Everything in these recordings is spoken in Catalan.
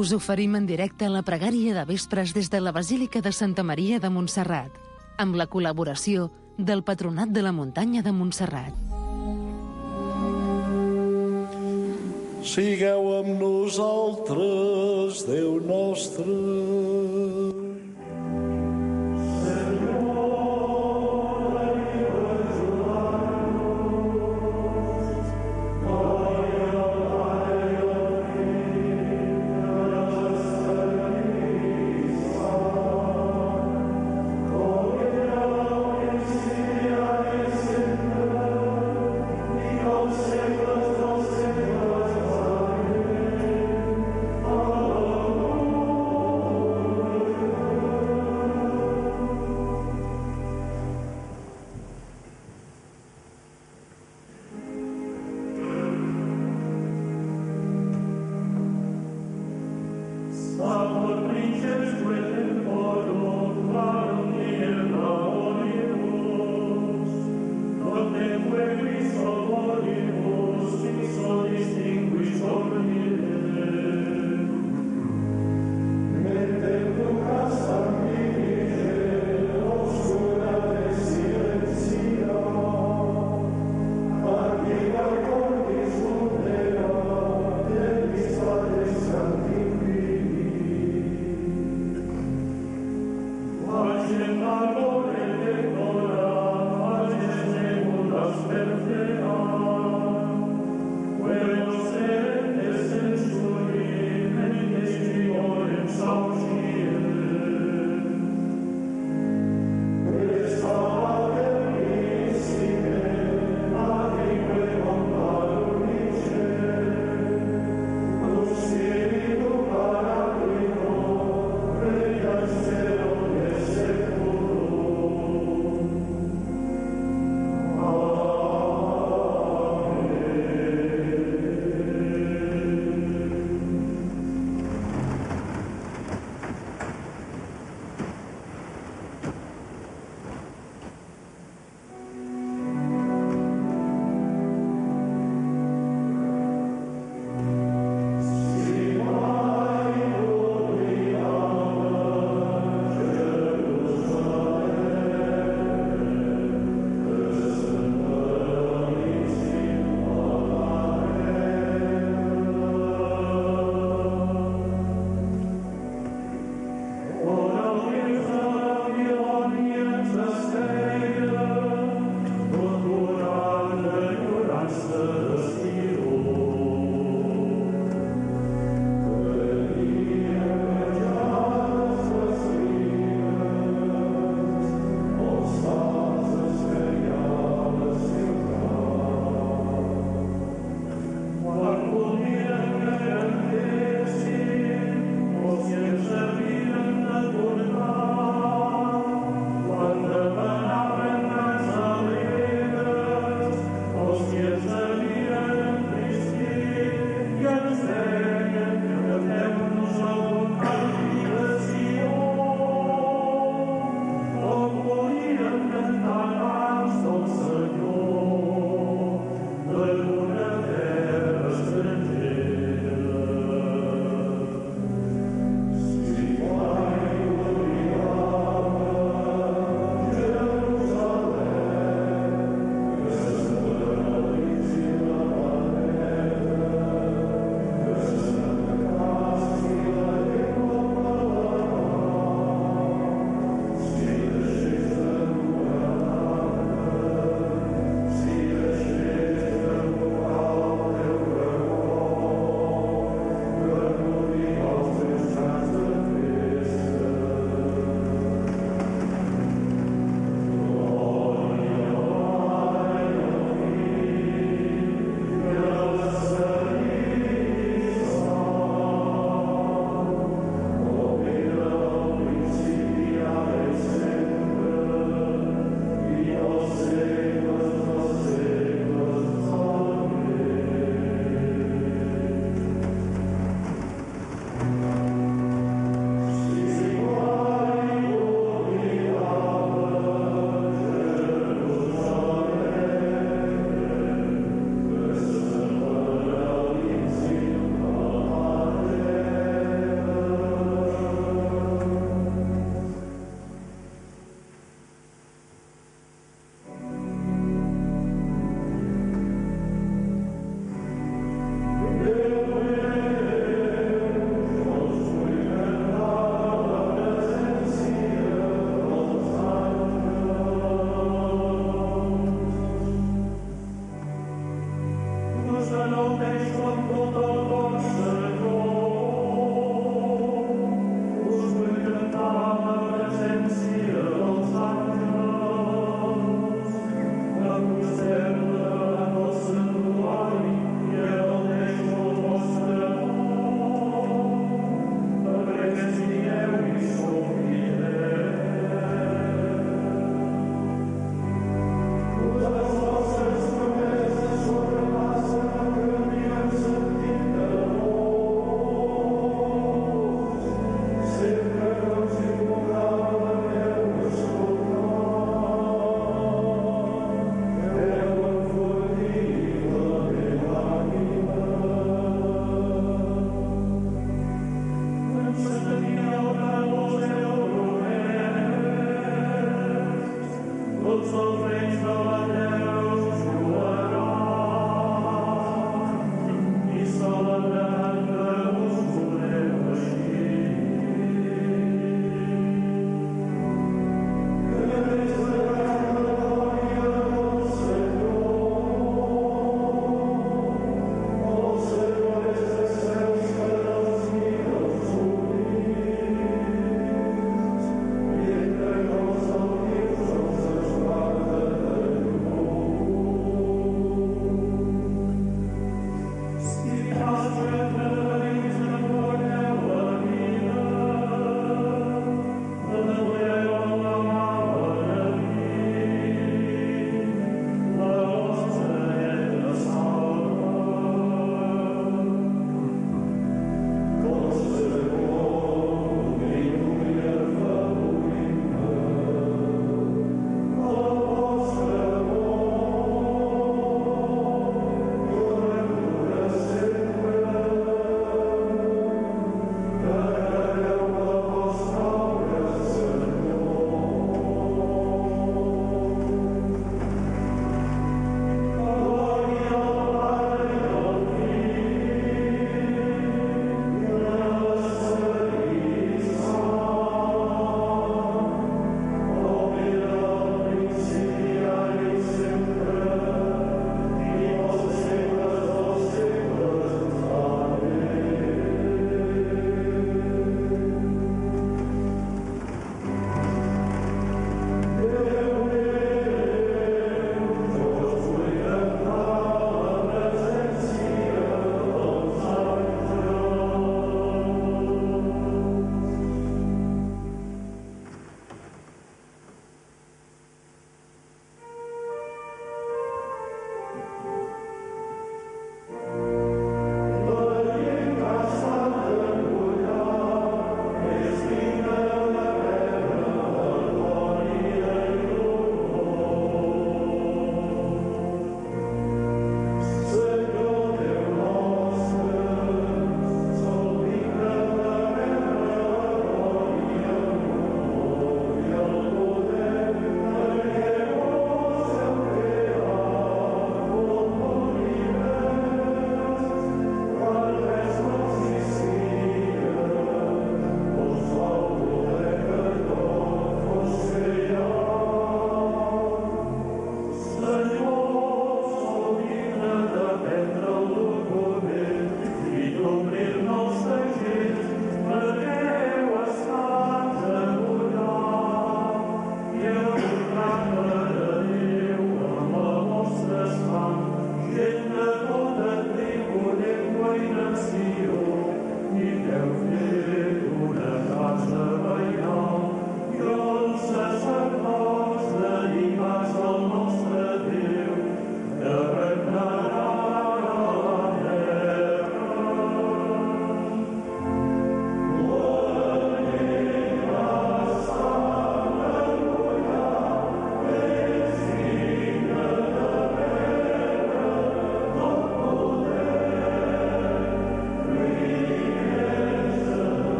Us oferim en directe la pregària de vespres des de la Basílica de Santa Maria de Montserrat, amb la col·laboració del Patronat de la Muntanya de Montserrat. Sigueu amb nosaltres, Déu nostre.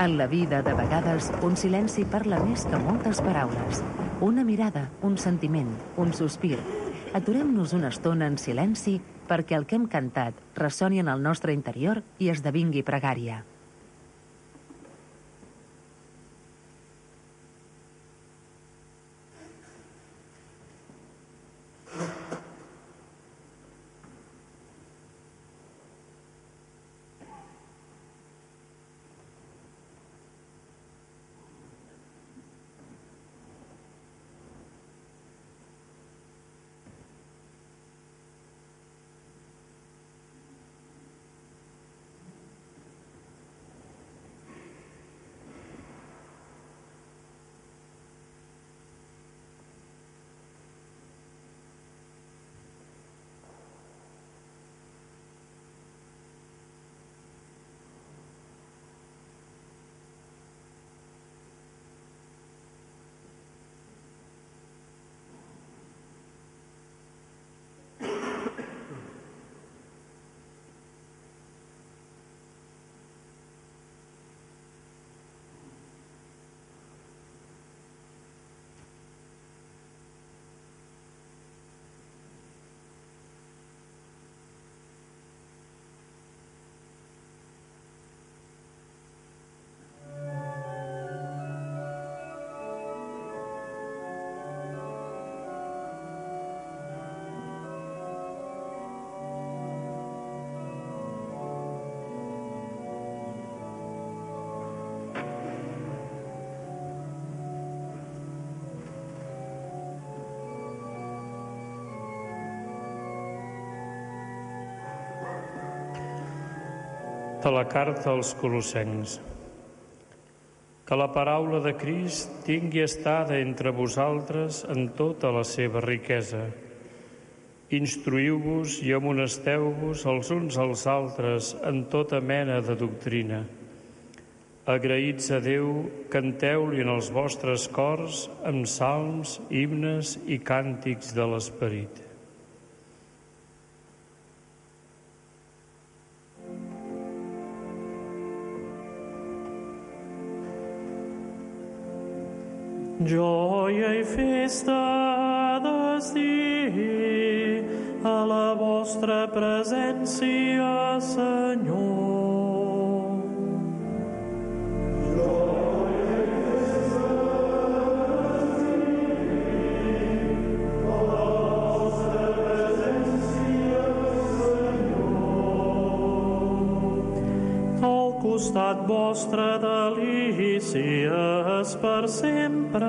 En la vida, de vegades, un silenci parla més que moltes paraules. Una mirada, un sentiment, un sospir. Aturem-nos una estona en silenci perquè el que hem cantat ressoni en el nostre interior i esdevingui pregària. De la carta als Colossencs. Que la paraula de Crist tingui estada entre vosaltres en tota la seva riquesa. Instruïu-vos i amonesteu-vos els uns als altres en tota mena de doctrina. Agraïts a Déu, canteu-li en els vostres cors amb salms, himnes i càntics de l'Esperit. Joia i festa d'ací a la vostra presència, Senyor. Joia i festa d'ací a la vostra presència, Senyor. Al costat vostre delícies per sempre.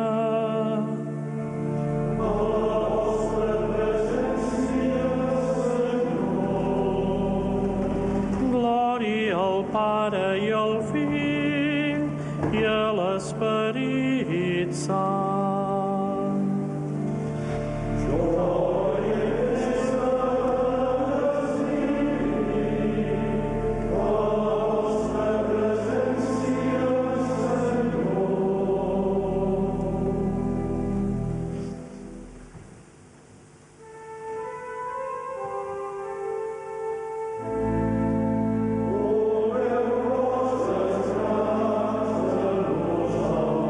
Pare i al Fill i a l'Esperit Sant. Joia i festa d'ací a la vostra presència, Senyor.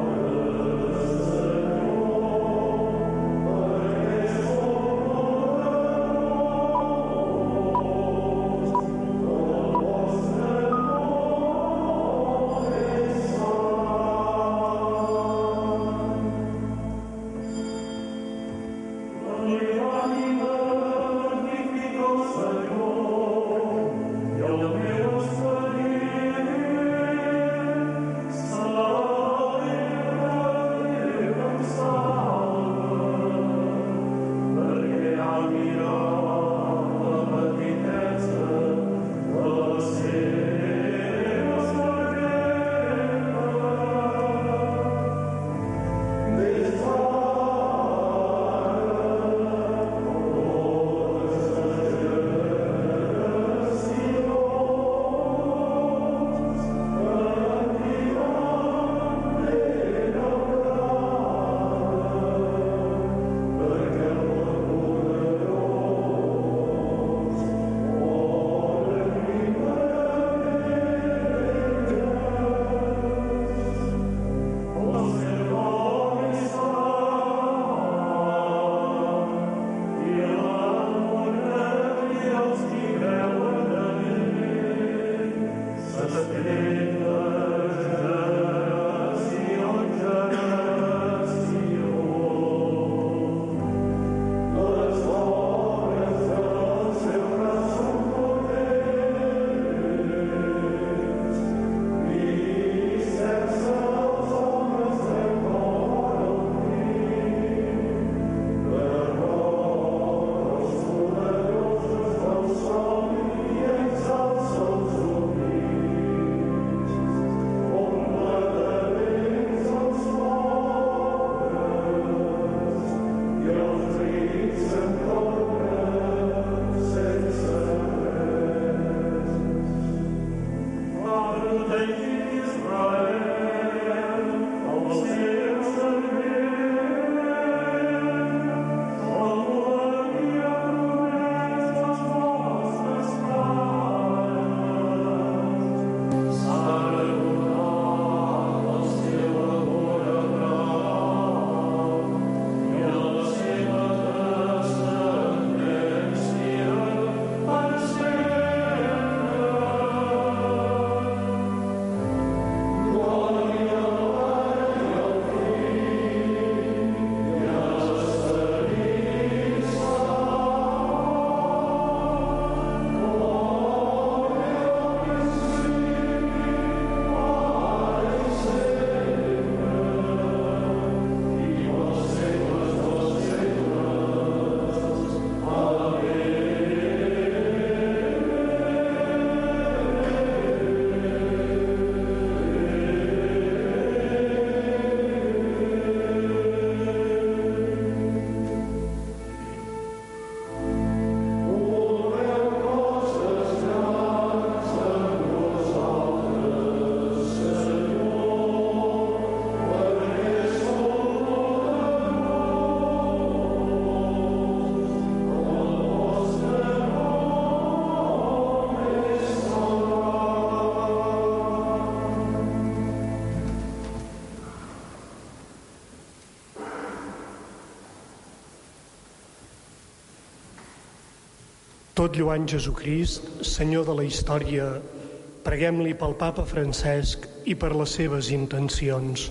tot lloant Jesucrist, Senyor de la història, preguem-li pel papa Francesc i per les seves intencions.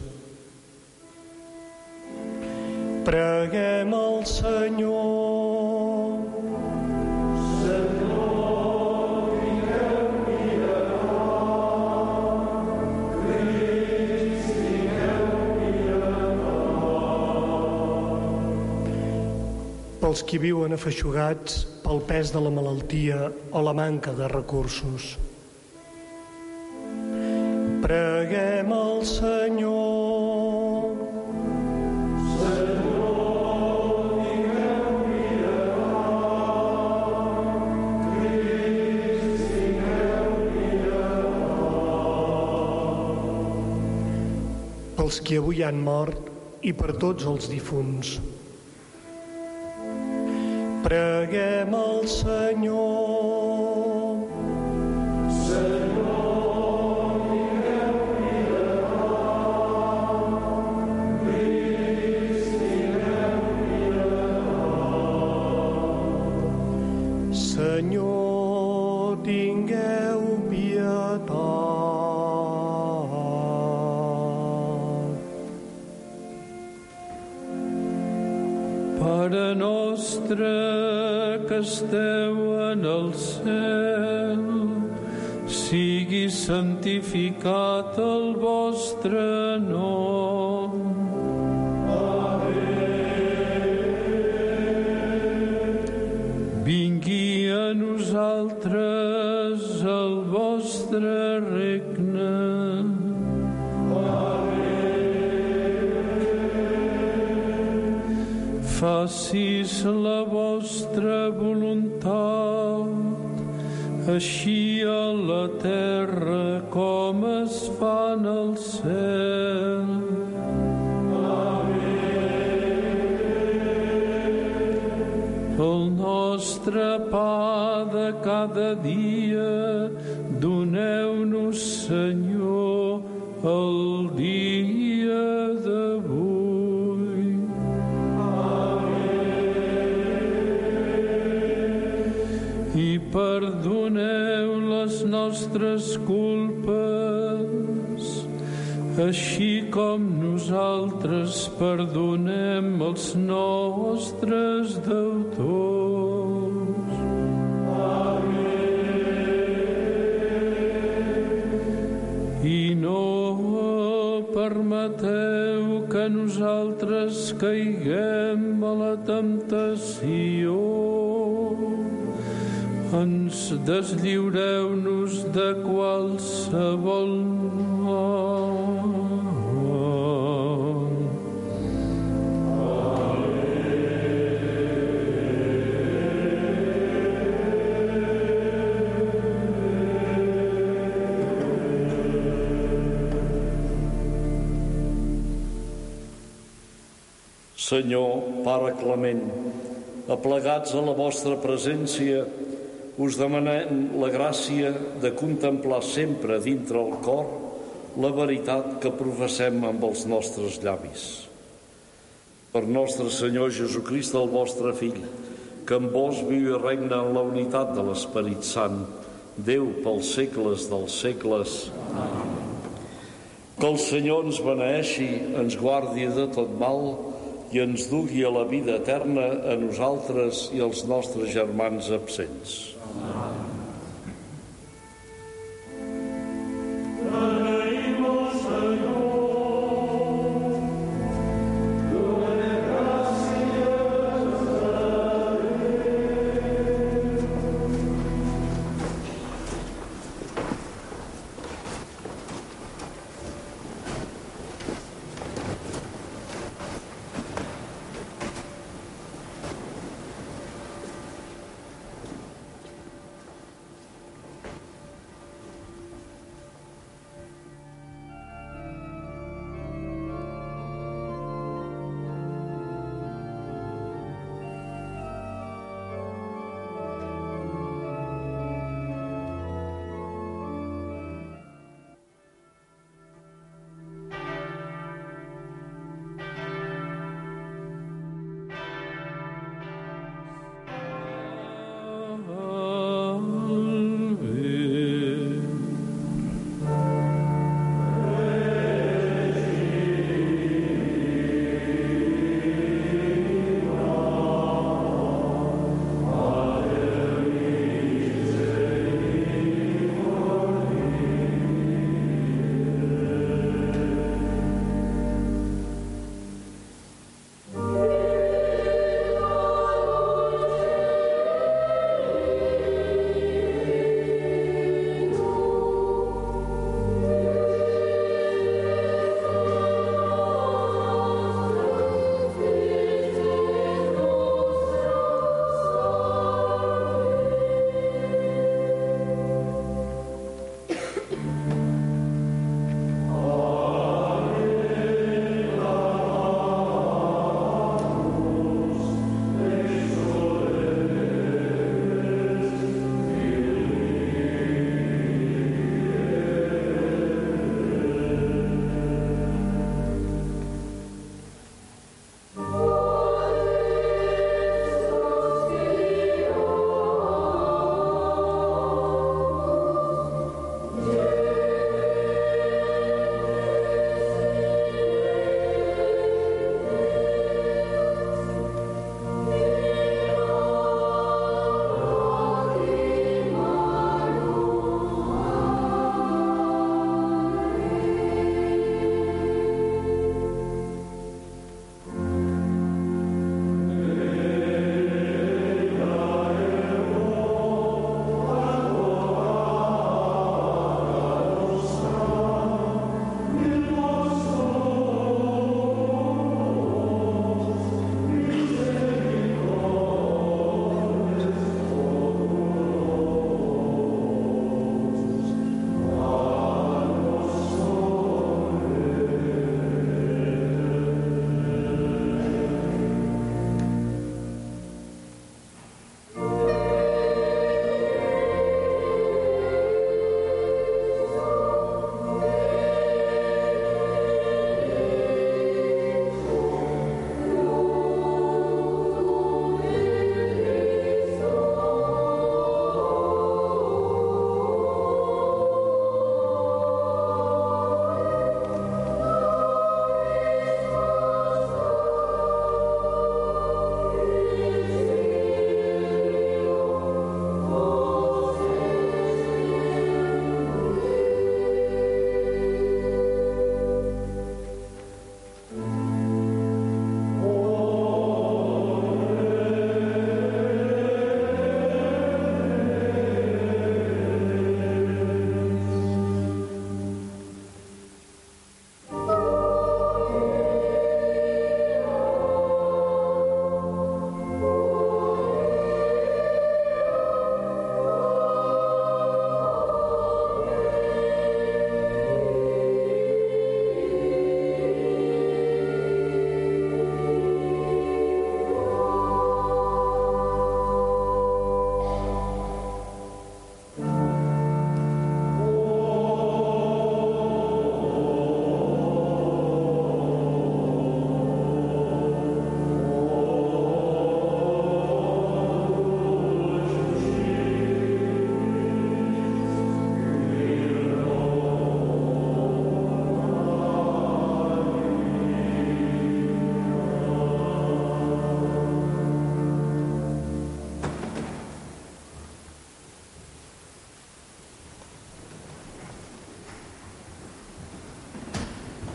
Preguem al Senyor. Pels qui viuen afeixugats pel pes de la malaltia o la manca de recursos. Preguem al Senyor. Senyor, digueu-hi Crist, digueu-hi pels qui avui han mort i per tots els difunts. Preguem al Senyor. Senyor, digueu-hi Crist, digueu-hi Senyor, tingueu pietat. Pare nostre que esteu en el cel, sigui santificat el vostre nom. Vingui a nosaltres el vostre regne. Facis la vostra voluntat, així a la terra com es fa en el cel. El nostre pa de cada dia doneu-nos, Senyor, el dia d'avui. I perdoneu les nostres culpes, així com nosaltres perdonem els nostres deutors. I no permeteu que nosaltres caiguem a la temptació. Ens deslliureu-nos de qualsevol mal. Senyor, Pare clement, aplegats a la vostra presència, us demanem la gràcia de contemplar sempre dintre el cor la veritat que professem amb els nostres llavis. Per nostre Senyor Jesucrist, el vostre Fill, que amb vos viu i regna en la unitat de l'Esperit Sant, Déu pels segles dels segles. Amén. Que el Senyor ens beneeixi, ens guardi de tot mal i ens dugui a la vida eterna a nosaltres i als nostres germans absents.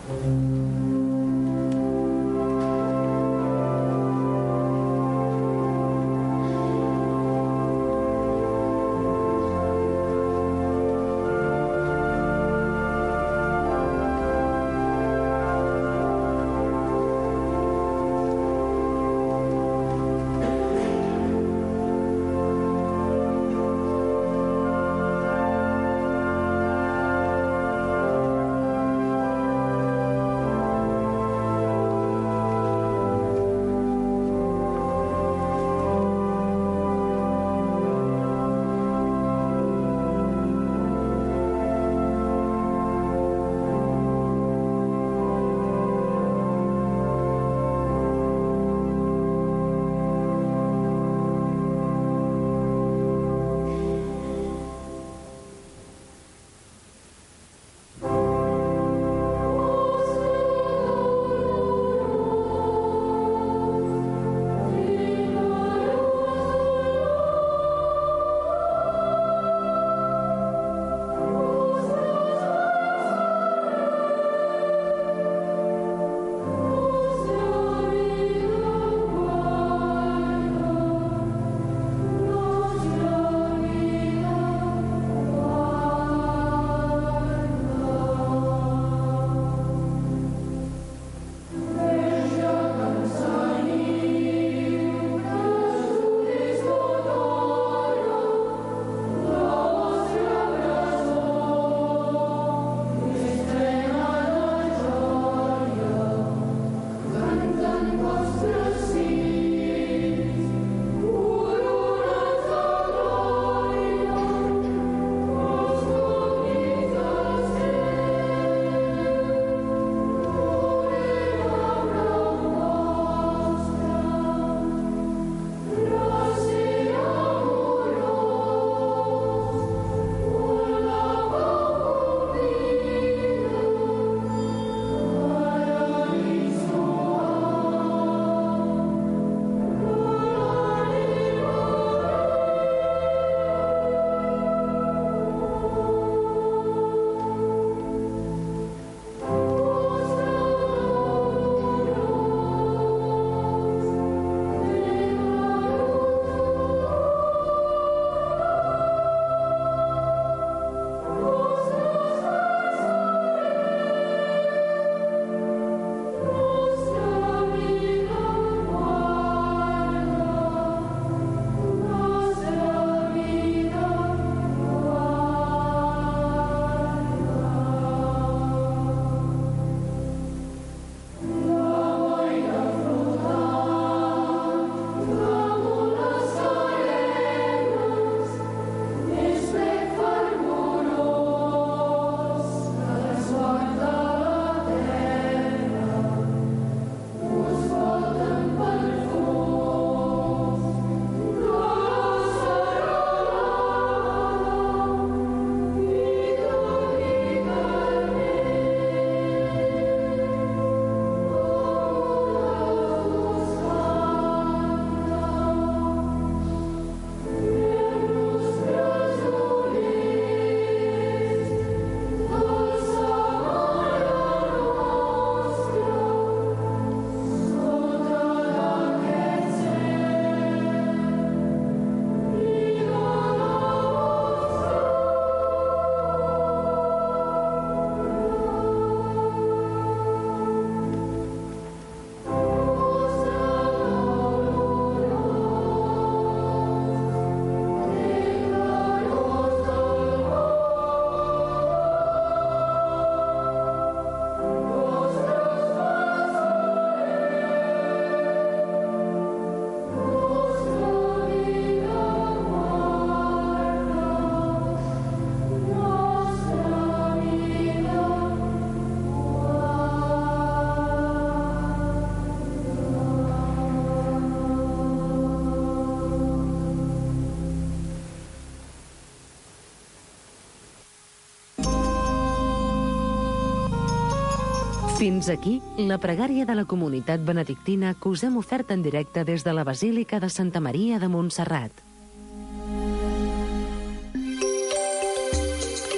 Fins aquí la pregària de la comunitat benedictina que us hem ofert en directe des de la Basílica de Santa Maria de Montserrat.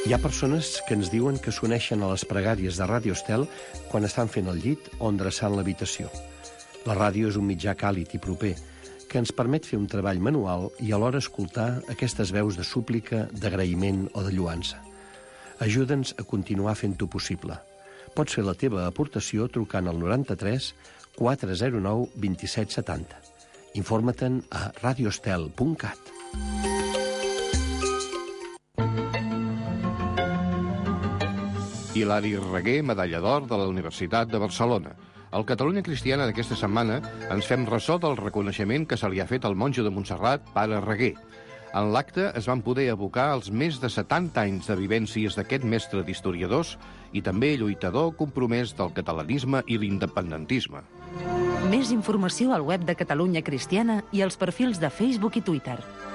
Hi ha persones que ens diuen que s'uneixen a les pregàries de Ràdio Estel quan estan fent el llit o endreçant l'habitació. La ràdio és un mitjà càlid i proper que ens permet fer un treball manual i alhora escoltar aquestes veus de súplica, d'agraïment o de lluança. Ajuda'ns a continuar fent-ho possible. Pots fer la teva aportació trucant al 93 409 2770. Informa-te'n a radioestel.cat. Hilari Reguer, medalla d'or de la Universitat de Barcelona. Al Catalunya Cristiana d'aquesta setmana ens fem ressò del reconeixement que se li ha fet al monjo de Montserrat, pare Reguer. En l'acte es van poder evocar els més de 70 anys de vivències d'aquest mestre d'historiadors i també lluitador compromès del catalanisme i l'independentisme. Més informació al web de Catalunya Cristiana i als perfils de Facebook i Twitter.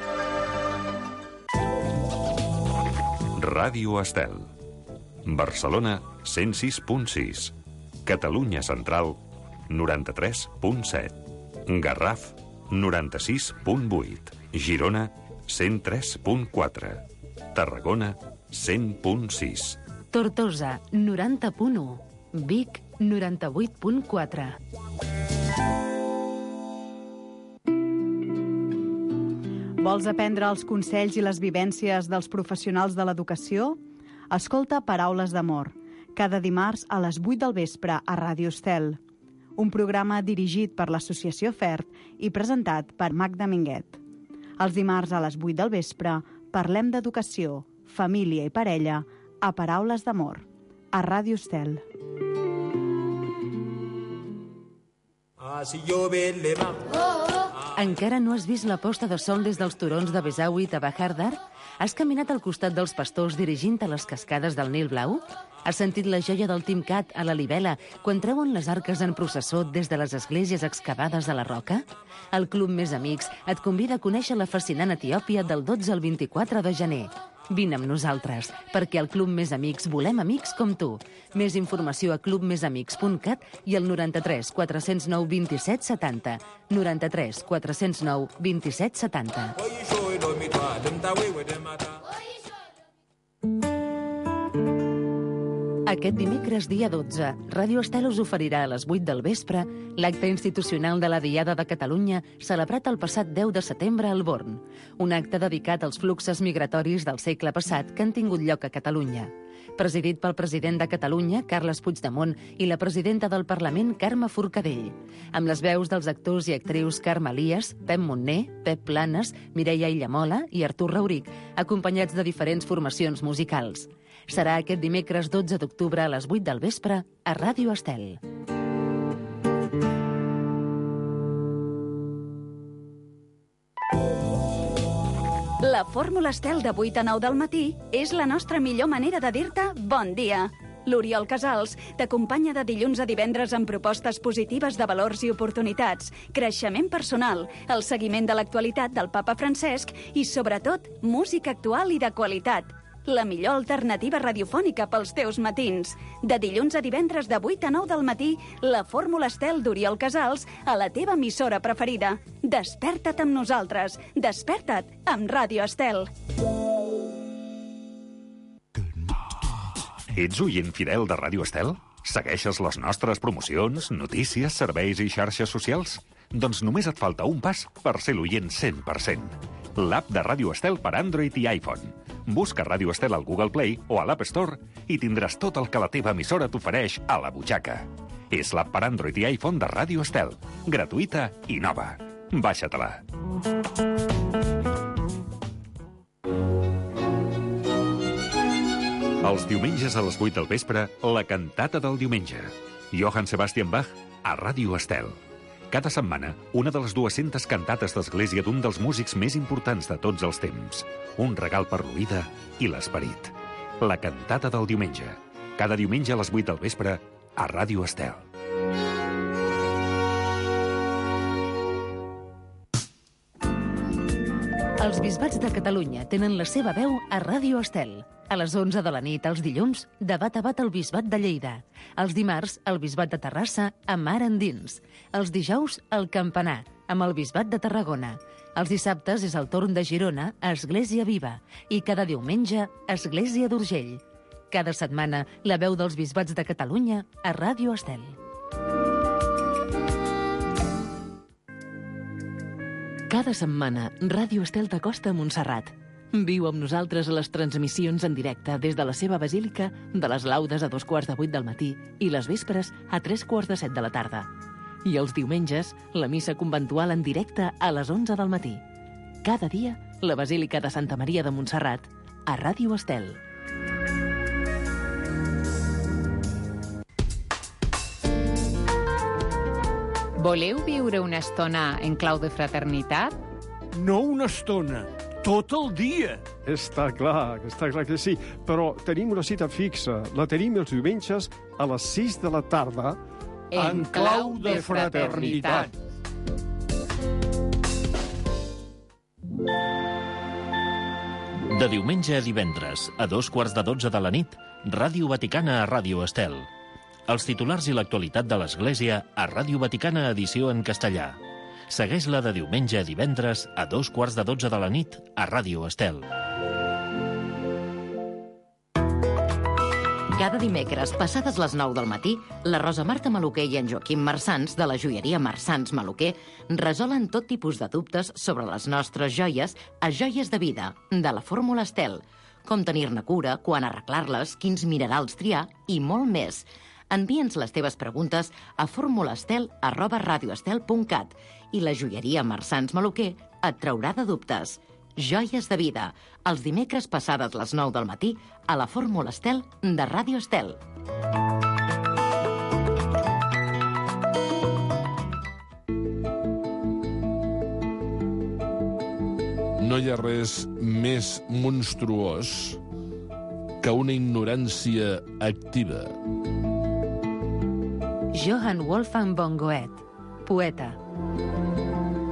Ràdio Estel. Barcelona 106.6. Catalunya Central 93.7. Garraf 96.8. Girona 103.4. Tarragona 100.6. Tortosa 90.1. Vic 98.4. Vols aprendre els consells i les vivències dels professionals de l'educació? Escolta Paraules d'Amor, cada dimarts a les 8 del vespre a Ràdio Estel. Un programa dirigit per l'Associació FERT i presentat per Magda Minguet. Els dimarts a les 8 del vespre parlem d'educació, família i parella a Paraules d'Amor, a Ràdio Estel. Encara no has vist la posta de sol des dels turons de Besaüit a Bahardar? Has caminat al costat dels pastors dirigint a les cascades del Nil Blau? Has sentit la joia del Timcat a la Libela quan treuen les arques en processó des de les esglésies excavades a la roca? El Club Més Amics et convida a conèixer la fascinant Etiòpia del 12 al 24 de gener. Vine amb nosaltres, perquè al Club Més Amics volem amics com tu. Més informació a clubmesamics.cat i al 93 409 27 70. 93 409 27 70. Aquest dimecres, dia 12, Ràdio Estel us oferirà a les 8 del vespre l'acte institucional de la Diada de Catalunya celebrat el passat 10 de setembre al Born, un acte dedicat als fluxos migratoris del segle passat que han tingut lloc a Catalunya. Presidit pel president de Catalunya, Carles Puigdemont, i la presidenta del Parlament, Carme Forcadell, amb les veus dels actors i actrius Carme Elias, Pep Montner, Pep Planes, Mireia Illamola i Artur Rauric, acompanyats de diferents formacions musicals. Serà aquest dimecres 12 d'octubre a les 8 del vespre a Ràdio Estel. La fórmula Estel de 8 a 9 del matí és la nostra millor manera de dir-te bon dia. L'Oriol Casals t'acompanya de dilluns a divendres amb propostes positives de valors i oportunitats, creixement personal, el seguiment de l'actualitat del papa Francesc i, sobretot, música actual i de qualitat. La millor alternativa radiofònica pels teus matins. De dilluns a divendres de 8 a 9 del matí, la fórmula Estel d'Oriol Casals a la teva emissora preferida. Desperta't amb nosaltres. Desperta't amb Ràdio Estel. Ets oient fidel de Ràdio Estel? Segueixes les nostres promocions, notícies, serveis i xarxes socials? Doncs només et falta un pas per ser l'oient 100%. L'app de Ràdio Estel per Android i iPhone. Busca Ràdio Estel al Google Play o a l'App Store i tindràs tot el que la teva emissora t'ofereix a la butxaca. És l'app per Android i iPhone de Ràdio Estel. Gratuïta i nova. Baixa-te-la. Els diumenges a les 8 del vespre, la cantata del diumenge. Johann Sebastian Bach a Ràdio Estel. Cada setmana, una de les 200 cantates d'església d'un dels músics més importants de tots els temps. Un regal per l'oïda i l'esperit. La cantata del diumenge. Cada diumenge a les 8 del vespre a Ràdio Estel. Els bisbats de Catalunya tenen la seva veu a Ràdio Estel. A les 11 de la nit, els dilluns, debat a bat el bisbat de Lleida. Els dimarts, el bisbat de Terrassa, a Mar Endins. Els dijous, el Campanar, amb el bisbat de Tarragona. Els dissabtes és el torn de Girona a Església Viva i cada diumenge Església d'Urgell. Cada setmana, la veu dels bisbats de Catalunya a Ràdio Estel. Cada setmana, Ràdio Estel t'acosta a Montserrat. Viu amb nosaltres a les transmissions en directe des de la seva basílica de les laudes a 7:45 del matí i les vespres a 7:45 de la tarda. I els diumenges, la missa conventual en directe a les 11 del matí. Cada dia, la Basílica de Santa Maria de Montserrat a Ràdio Estel. Voleu viure una estona en clau de fraternitat? No una estona, tot el dia. Està clar que sí, però tenim una cita fixa. La tenim els diumenges a les 6 de la tarda en clau de fraternitat. De diumenge a divendres, a 2:15 de la nit, Ràdio Vaticana a Ràdio Estel. Els titulars i l'actualitat de l'Església a Ràdio Vaticana edició en castellà. Segueix-la de diumenge a divendres a 2:15 de la nit a Ràdio Estel. Cada dimecres, passades les 9 del matí, la Rosa Marta Maluquer i en Joaquim Marsans, de la joieria Marsans Maluquer, resolen tot tipus de dubtes sobre les nostres joies a Joies de Vida, de la Fórmula Estel. Com tenir-ne cura, quan arreglar-les, quins minerals triar i molt més. Envia'ns les teves preguntes a formulastel@radioestel.cat i la joieria Marsans Maluquer et traurà de dubtes. Joies de Vida, els dimecres passades les 9 del matí a la Fórmula Estel de Ràdio Estel. No hi ha res més monstruós que una ignorància activa. Johann Wolfgang von Goethe, poeta.